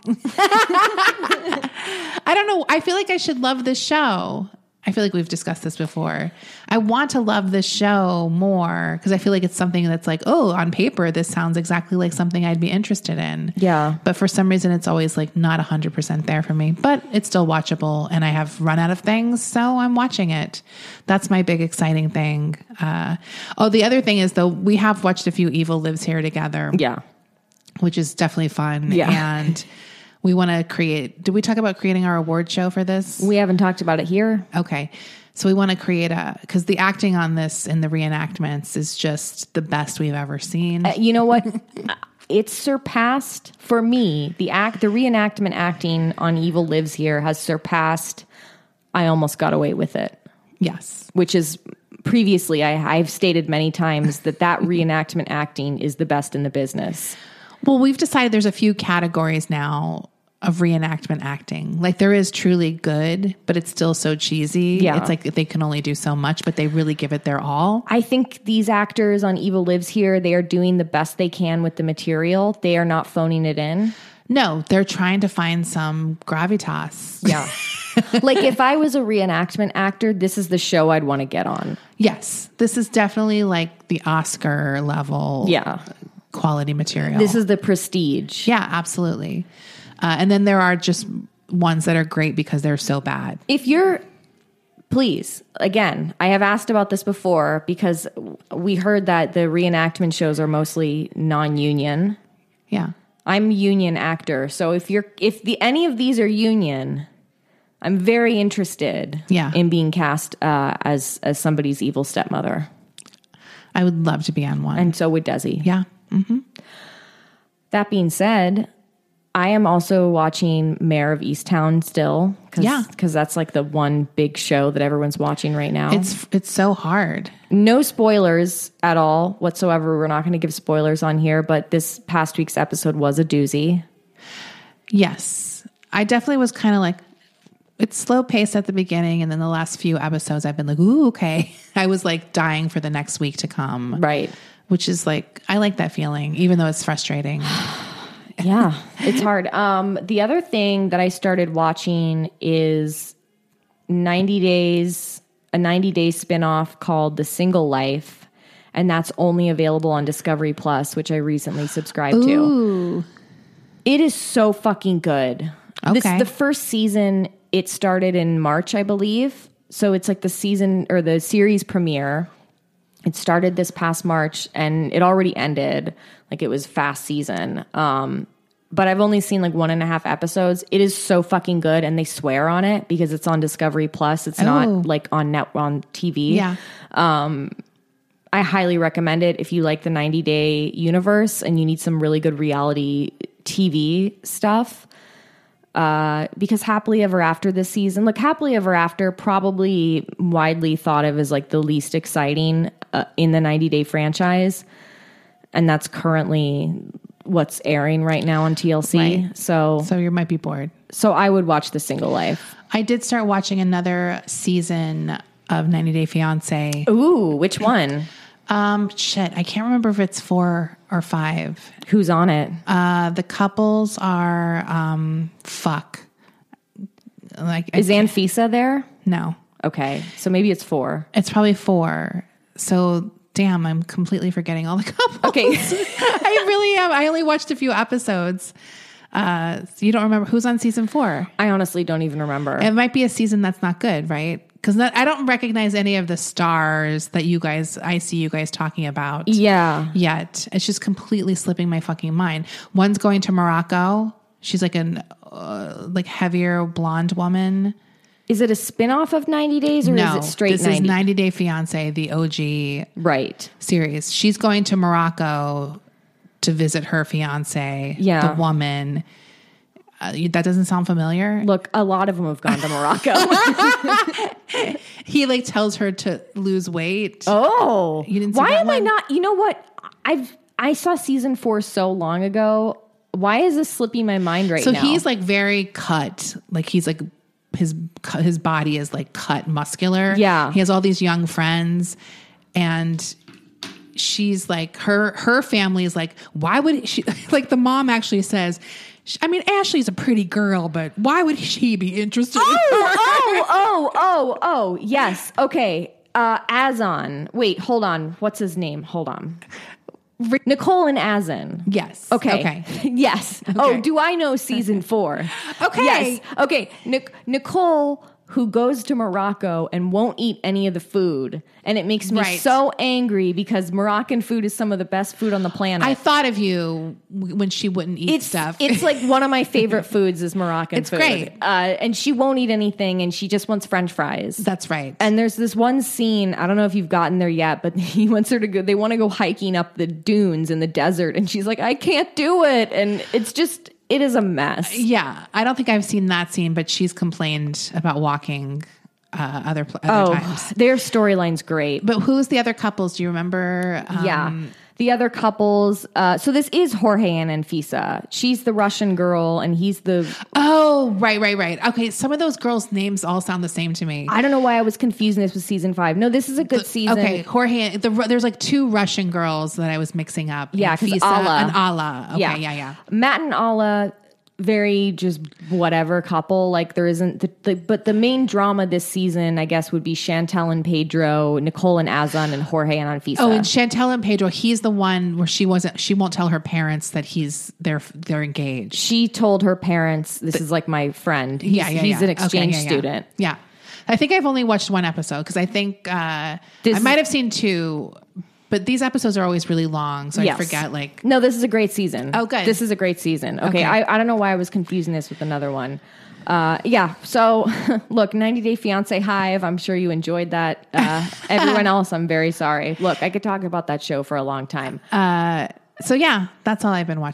I don't know. I feel like I should love this show. I feel like we've discussed this before. I want to love this show more because I feel like it's something that's like, oh, on paper, this sounds exactly like something I'd be interested in. Yeah. But for some reason, it's always like not one hundred percent there for me, but it's still watchable and I have run out of things, so I'm watching it. That's my big exciting thing. Uh, oh, the other thing is, though, we have watched a few Evil Lives Here together. Yeah. Which is definitely fun. Yeah. And we want to create, did we talk about creating our award show for this? We haven't talked about it here. Okay. So we want to create a, because the acting on this and the reenactments is just the best we've ever seen. Uh, you know what? It's surpassed, for me, the act, the reenactment acting on Evil Lives Here has surpassed I Almost Got Away with It. Yes. Which is previously, I, I've stated many times that that reenactment acting is the best in the business. Well, we've decided there's a few categories now of reenactment acting. Like there is truly good, but it's still so cheesy. Yeah. It's like they can only do so much, but they really give it their all. I think these actors on Evil Lives Here, they are doing the best they can with the material. They are not phoning it in. No, they're trying to find some gravitas. Yeah. Like if I was a reenactment actor, this is the show I'd want to get on. Yes. This is definitely like the Oscar level Yeah. quality material. This is the prestige. Yeah, absolutely. Uh, and then there are just ones that are great because they're so bad. If you're, please, again, I have asked about this before because we heard that the reenactment shows are mostly non-union. Yeah. I'm a union actor, so if you're if the any of these are union, I'm very interested Yeah. in being cast uh, as as somebody's evil stepmother, I would love to be on one. and so would Desi. yeah. That being said, I am also watching Mayor of Easttown still. Cause, Yeah. Because that's like the one big show that everyone's watching right now. It's it's so hard. No spoilers at all whatsoever. We're not going to give spoilers on here, but this past week's episode was a doozy. Yes. I definitely was kind of like, it's slow paced at the beginning. And then the last few episodes, I've been like, ooh, okay. I was like dying for the next week to come. Right. Which is like, I like that feeling, even though it's frustrating. Yeah, it's hard. Um, the other thing that I started watching is ninety days, a ninety day spinoff called The Single Life. And that's only available on Discovery Plus, which I recently subscribed to. Ooh. It is so fucking good. This, Okay. the first season, it started in March, I believe. So it's like the season or the series premiere. It started this past March and it already ended. Like it was fast season. Um, but I've only seen like one and a half episodes. It is so fucking good, and they swear on it because it's on Discovery Plus. It's Oh. not like on net on T V. Yeah. I highly recommend it if you like the ninety day universe and you need some really good reality T V stuff. Uh, because Happily Ever After this season, look, Happily Ever After probably widely thought of as like the least exciting uh, in the ninety day franchise. And that's currently what's airing right now on T L C. Right. So, So you might be bored. so I would watch The Single Life. I did start watching another season of ninety Day Fiancé. Ooh, which one? Um, shit, I can't remember if it's four or five. Who's on it? Uh, the couples are, um, fuck. Like, Is I, Anfisa there? no, Okay, so maybe it's four. it's probably four. So damn, I'm completely forgetting all the couples. Okay. I really am. I only watched a few episodes. Uh, so you don't remember who's on season four? I honestly don't even remember. It might be a season that's not good, right? Because I don't recognize any of the stars that you guys, I see you guys talking about Yeah. yet. It's just completely slipping my fucking mind. One's going to Morocco. She's like an uh, like heavier blonde woman. Is it a spin-off of ninety days or no, is it straight this ninety? is ninety Day Fiancé, the O G Right. series. She's going to Morocco to visit her fiance, Yeah. the woman. Uh, that doesn't sound familiar. Look, a lot of them have gone to Morocco. He like tells her to lose weight. Oh. You didn't see Why that am I one? not? You know what? I've I saw season four so long ago. Why is this slipping my mind right so now? he's like very cut. Like he's like his his body is like cut, muscular. Yeah. He has all these young friends, and she's like her her family is like, why would she? Like the mom actually says, I mean, Ashley's a pretty girl, but why would she be interested? Oh, in her? oh, oh, oh, oh, yes. Okay. Uh, Azan. Wait, hold on. What's his name? Hold on. Nicole and Azan. Yes. Okay. Okay. Yes. Oh, do I know season four? Okay. Yes. Okay. Nic- Nicole, who goes to Morocco and won't eat any of the food. And it makes me Right. so angry because Moroccan food is some of the best food on the planet. I thought of you w- when she wouldn't eat it's, stuff. it's like one of my favorite foods is Moroccan It's food. great. Uh, and she won't eat anything and she just wants French fries. That's right. And there's this one scene, I don't know if you've gotten there yet, but he wants her to go, they want to go hiking up the dunes in the desert. And she's like, I can't do it. And it's just, it is a mess. Yeah, I don't think I've seen that scene, but she's complained about walking uh, other pl- other Oh, times. their storyline's great. But who's the other couples? Do you remember? Um, Yeah. The other couples, uh, so this is Jorge and Anfisa. She's the Russian girl and he's the, Oh, right, right, right. Okay, some of those girls' names all sound the same to me. I don't know why I was confusing this with season five. No, this is a good season. Okay, Jorge. The, there's like two Russian girls that I was mixing up. Yeah, 'cause Anfisa Alla. and Alla. Okay, yeah, yeah. Matt and Alla, very just whatever couple. Like there isn't, the, the, but the main drama this season, I guess, would be Chantel and Pedro, Nicole and Azan, and Jorge and Anfisa. Oh, and Chantel and Pedro. He's the one where she wasn't. She won't tell her parents that he's they're they're engaged. she told her parents, "This is like my friend. He's, yeah, yeah, he's yeah. an exchange Okay, yeah, yeah. student." Yeah. I think I've only watched one episode because I think uh, This- I might have seen two, but these episodes are always really long, so Yes. I forget. Like, No, this is a great season. Oh, good. This is a great season. Okay, Okay. I, I don't know why I was confusing this with another one. Uh, yeah, so look, ninety Day Fiancé Hive. I'm sure you enjoyed that. Uh, everyone else, I'm very sorry. Look, I could talk about that show for a long time. uh, so yeah, that's all I've been watching.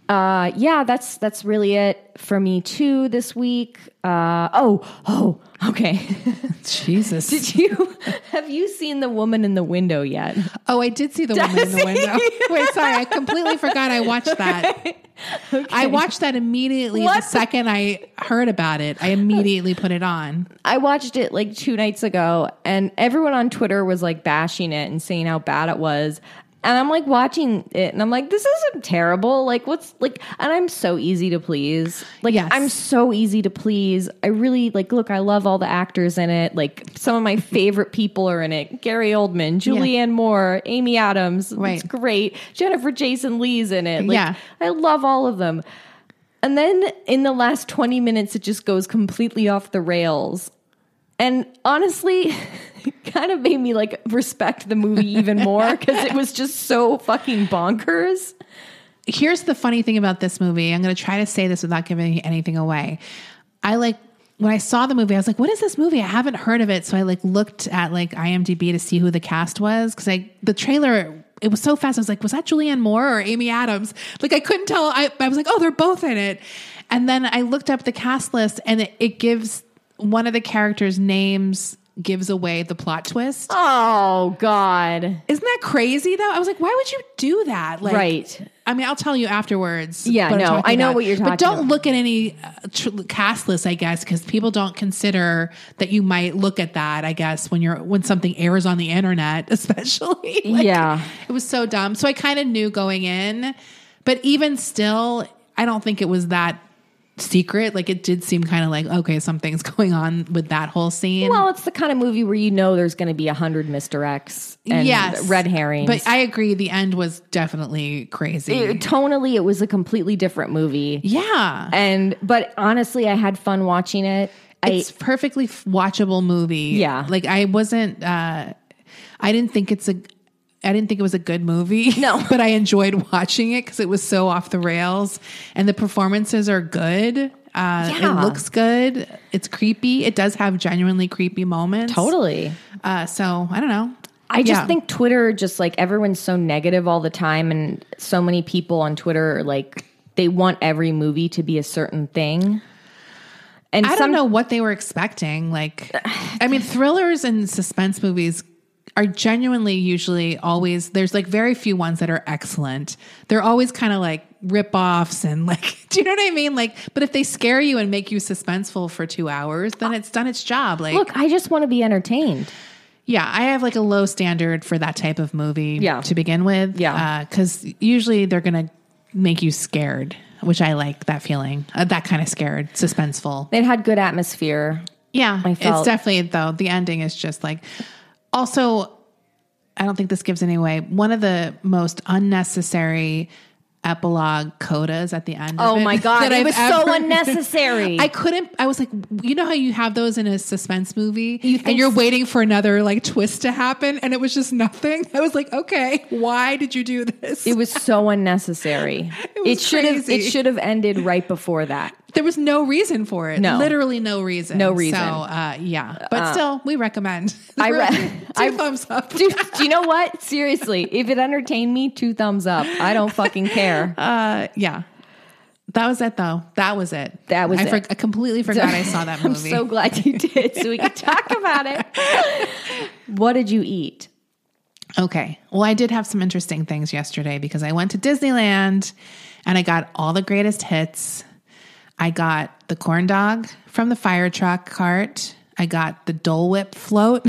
Uh, yeah, that's that's really it for me too this week. Uh, oh, oh, okay. Jesus. Did you have you seen The Woman in the Window yet? Oh, I did see The Woman in the Window. Wait, sorry, I completely forgot I watched that. Okay. I watched that immediately What? the second I heard about it. I immediately put it on. I watched it like two nights ago, and everyone on Twitter was like bashing it and saying how bad it was. And I'm like watching it and I'm like, this isn't terrible. Like, what's like, and I'm so easy to please. Like, Yes. I'm so easy to please. I really like, look, I love all the actors in it. Like, some of my favorite people are in it. Gary Oldman, Julianne yeah. Moore, Amy Adams. Right. It's great. Jennifer Jason Leigh's in it. Like, yeah. I love all of them. And then in the last twenty minutes, it just goes completely off the rails. And honestly, it kind of made me like respect the movie even more because it was just so fucking bonkers. Here's the funny thing about this movie. I'm going to try to say this without giving anything away. I like when I saw the movie, I was like, what is this movie? I haven't heard of it. So I like looked at like IMDb to see who the cast was. Cause I, the trailer, it was so fast. I was like, was that Julianne Moore or Amy Adams? Like I couldn't tell. I, I was like, oh, they're both in it. And then I looked up the cast list and it, it gives one of the characters' names gives away the plot twist. Oh God. Isn't that crazy though? I was like, why would you do that? Like, right. I mean, I'll tell you afterwards. Yeah, what I'm no, talking I know about. what you're talking But don't about. look at any uh, tr- cast list, I guess, because people don't consider that you might look at that, I guess, when you're, when something airs on the internet, especially. Like, yeah. It was so dumb. So I kind of knew going in, but even still, I don't think it was that secret. Like it did seem kind of like, okay, something's going on with that whole scene. Well, it's the kind of movie where you know there's going to be a hundred misdirects and yes, red herrings. But I agree, the end was definitely crazy. It, tonally, it was a completely different movie. Yeah. And, but honestly, I had fun watching it. It's I, perfectly f- watchable movie. Yeah. Like I wasn't, uh, I didn't think it's a, I didn't think it was a good movie. No. But I enjoyed watching it because it was so off the rails and the performances are good. Uh, Yeah. It looks good. It's creepy. It does have genuinely creepy moments. Totally. Uh, so I don't know. I just Yeah. think Twitter, just like everyone's so negative all the time, and so many people on Twitter, like they want every movie to be a certain thing. And I some, don't know what they were expecting. Like, I mean, thrillers and suspense movies are genuinely usually always, there's like very few ones that are excellent. They're always kind of like rip-offs and like, do you know what I mean? Like, but if they scare you and make you suspenseful for two hours, then it's done its job. Like, Look, I just want to be entertained. yeah, I have like a low standard for that type of movie Yeah. to begin with. Yeah. Because usually they're going to make you scared, which I like that feeling, uh, that kind of scared, suspenseful. It had good atmosphere. Yeah, I it's felt- definitely, though, the ending is just like, also, I don't think this gives any away. One of the most unnecessary epilogue codas at the end. Oh of it my God, that it I've was so unnecessary. I couldn't, I was like, you know how you have those in a suspense movie You think and you're s- waiting for another like twist to happen and it was just nothing. I was like, okay, why did you do this? It was so unnecessary. It was should have. crazy. It should have ended right before that. There was no reason for it. No. Literally no reason. No reason. So, uh, yeah. But still, we recommend. I re- Two I- thumbs up. Dude, do you know what? Seriously, if it entertained me, two thumbs up. I don't fucking care. Uh, yeah. That was it, though. That was it. That was I, it. For, I completely forgot I saw that movie. I'm so glad you did, so we could talk about it. What did you eat? Okay. Well, I did have some interesting things yesterday because I went to Disneyland and I got all the greatest hits. I got the corn dog from the fire truck cart. I got the Dole Whip float.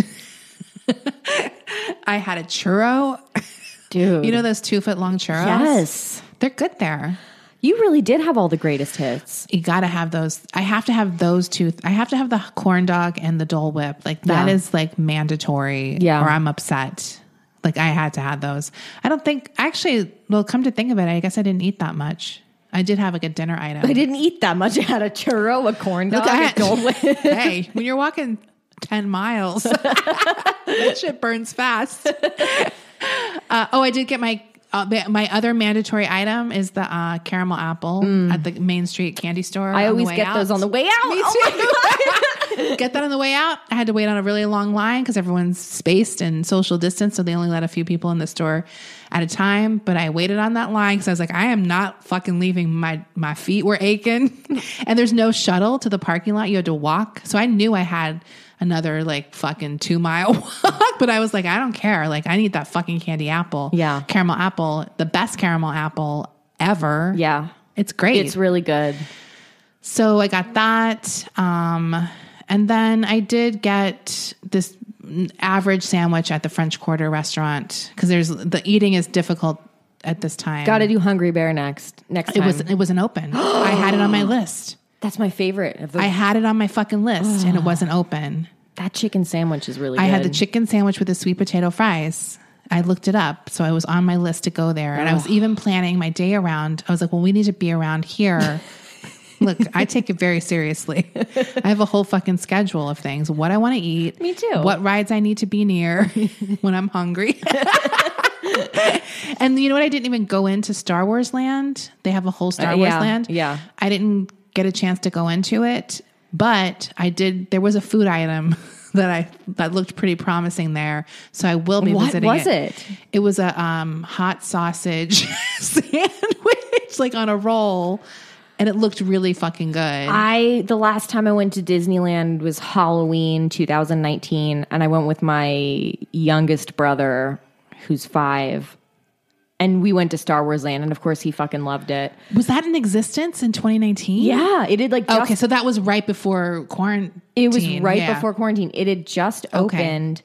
I had a churro. Dude. You know those two foot long churros? Yes. They're good there. You really did have all the greatest hits. You got to have those. I have to have those two. I have to have the corn dog and the Dole Whip. Like that Yeah. is like mandatory Yeah. or I'm upset. Like I had to have those. I don't think actually, well, come to think of it, I guess I didn't eat that much. I did have like a dinner item. I didn't eat that much. I had a churro, a corn dog, Look, I a had- Dole Whip. Hey, when you're walking ten miles, that shit burns fast. Uh, oh, I did get my Uh, the, my other mandatory item is the uh, caramel apple mm. at the Main Street candy store. I always get out. those on the way out. Me too. Oh get that on the way out. I had to wait on a really long line because everyone's spaced and social distance, so they only let a few people in the store at a time. But I waited on that line because I was like, I am not fucking leaving. My my feet were aching, and there's no shuttle to the parking lot. You had to walk. So I knew I had another like fucking two mile walk, but I was like, I don't care. Like, I need that fucking candy apple. Yeah. Caramel apple, the best caramel apple ever. Yeah. It's great. It's really good. So I got that. Um, and then I did get this average sandwich at the French Quarter restaurant because there's the eating is difficult at this time. Got to do Hungry Bear next, next time. It was, it wasn't open. I had it on my list. That's my favorite. Of the- I had it on my fucking list and it wasn't open. That chicken sandwich is really good. I had the chicken sandwich with the sweet potato fries. I looked it up. So I was on my list to go there. And I was even planning my day around. I was like, well, we need to be around here. Look, I take it very seriously. I have a whole fucking schedule of things. What I want to eat. Me too. What rides I need to be near when I'm hungry. And you know what? I didn't even go into Star Wars Land. They have a whole Star uh, Wars yeah, Land. Yeah. I didn't get a chance to go into it. But I did, there was a food item that I, that looked pretty promising there. So I will be what visiting was it. it? It was a um, hot sausage sandwich, like on a roll. And it looked really fucking good. I, the last time I went to Disneyland was Halloween two thousand nineteen. And I went with my youngest brother, who's five. And we went to Star Wars Land, and of course, he fucking loved it. Was that in existence in twenty nineteen? Yeah, it did like just, okay, so that was right before quarantine. It was right yeah. before quarantine. It had just Okay. opened.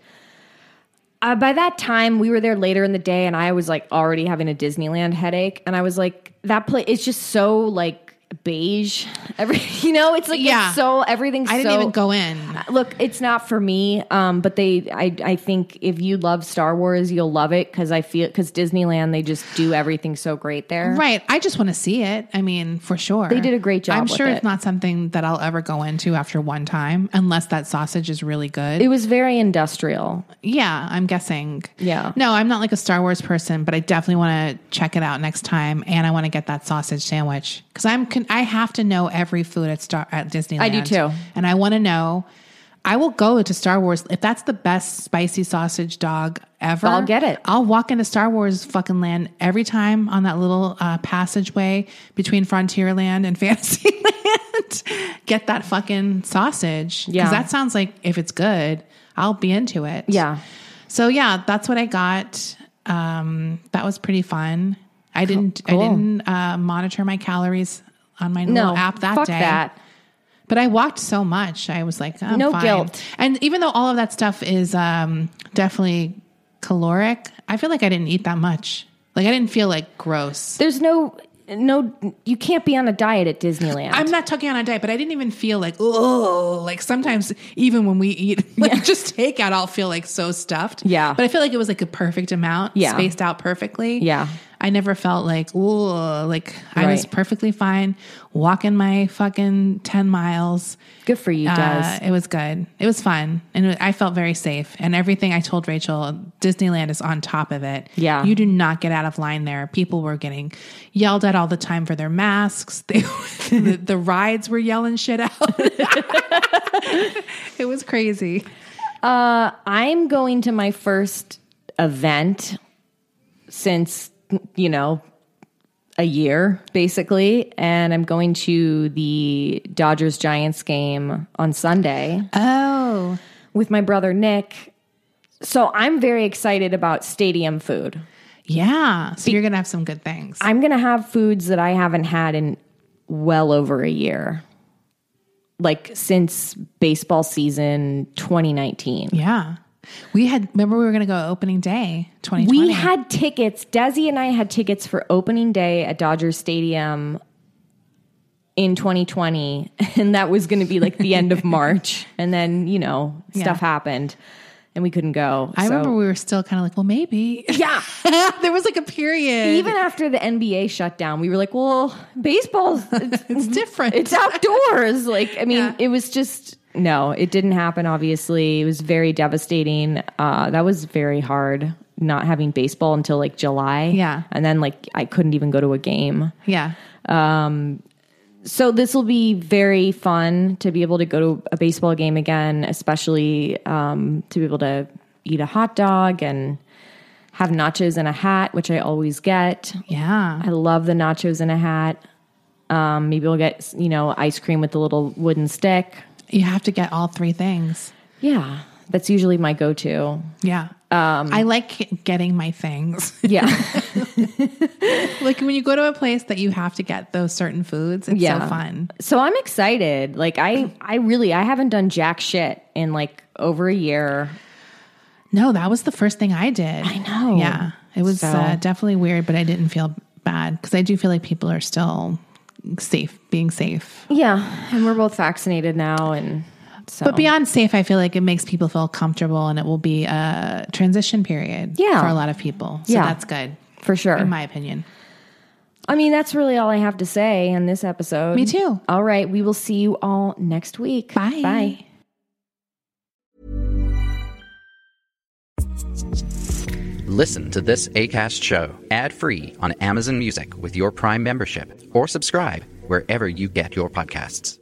Uh, by that time, we were there later in the day, and I was like already having a Disneyland headache, and I was like, that place. It's just so like beige. Every you know, it's like Yeah. it's so everything's. I didn't so, even go in. Look, it's not for me, um, but they, I, I think if you love Star Wars, you'll love it because I feel because Disneyland they just do everything so great there. Right. I just want to see it. I mean, for sure. They did a great job I'm with sure it. it's not something that I'll ever go into after one time, unless that sausage is really good. It was very industrial. Yeah, I'm guessing. Yeah. No, I'm not like a Star Wars person, but I definitely want to check it out next time, and I want to get that sausage sandwich because I'm con- I have to know every food at Star at Disneyland. I do too, and I want to know. I will go to Star Wars if that's the best spicy sausage dog ever. I'll get it. I'll walk into Star Wars fucking land every time on that little uh, passageway between Frontierland and Fantasyland. Get that fucking sausage. Yeah, because that sounds like if it's good, I'll be into it. Yeah. So yeah, that's what I got. Um, that was pretty fun. I didn't. Cool. I didn't uh, monitor my calories on my No little app that fuck day. That. But I walked so much. I was like, I'm No fine. guilt. And even though all of that stuff is um, definitely caloric, I feel like I didn't eat that much. Like I didn't feel like gross. There's no, no, you can't be on a diet at Disneyland. I'm not talking on a diet, but I didn't even feel like, oh, like sometimes even when we eat, like Yeah. just takeout, I'll feel like so stuffed. Yeah. But I feel like it was like a perfect amount, Yeah. spaced out perfectly. Yeah. I never felt like, ooh, like I was Right. perfectly fine walking my fucking ten miles. Good for you, Uh, Des. it was good. It was fun. And it, I felt very safe. And everything I told Rachel, Disneyland is on top of it. Yeah. You do not get out of line there. People were getting yelled at all the time for their masks. They, the, the rides were yelling shit out. It was crazy. Uh, I'm going to my first event since, you know, a year, basically. And I'm going to the Dodgers Giants game on Sunday Oh. with my brother Nick. So I'm very excited about stadium food. Yeah. So you're going to have some good things. I'm going to have foods that I haven't had in well over a year. Like since baseball season twenty nineteen. Yeah. We had, remember we were going to go opening day twenty twenty. We had tickets. Desi and I had tickets for opening day at Dodger Stadium in twenty twenty. And that was going to be like the end of March. And then, you know, stuff Yeah. happened and we couldn't go. I So- remember we were still kind of like, well, maybe. Yeah. There was like a period. Even after the N B A shut down, we were like, well, baseball's it's, it's different. it's outdoors. Like, I mean, Yeah. it was just, no, it didn't happen, obviously. It was very devastating. Uh, that was very hard not having baseball until like July. Yeah. And then like I couldn't even go to a game. Yeah. So this will be very fun to be able to go to a baseball game again, especially um, to be able to eat a hot dog and have nachos in a hat, which I always get. Yeah. I love the nachos in a hat. Um, maybe we'll get, you know, ice cream with the little wooden stick. You have to get all three things. Yeah. That's usually my go-to. Yeah. Um, I like getting my things. Yeah. Like when you go to a place that you have to get those certain foods, it's Yeah. so fun. So I'm excited. Like I, I really, I haven't done jack shit in like over a year. No, that was the first thing I did. I know. Yeah. It was So- uh, definitely weird, but I didn't feel bad because I do feel like people are still safe, being safe. Yeah. And we're both vaccinated now. And so. But beyond safe, I feel like it makes people feel comfortable and it will be a transition period Yeah. for a lot of people. So Yeah. that's good, For sure. in my opinion. I mean, that's really all I have to say in this episode. Me too. All right. We will see you all next week. Bye. Bye. Listen to this Acast show ad-free on Amazon Music with your Prime membership, or subscribe wherever you get your podcasts.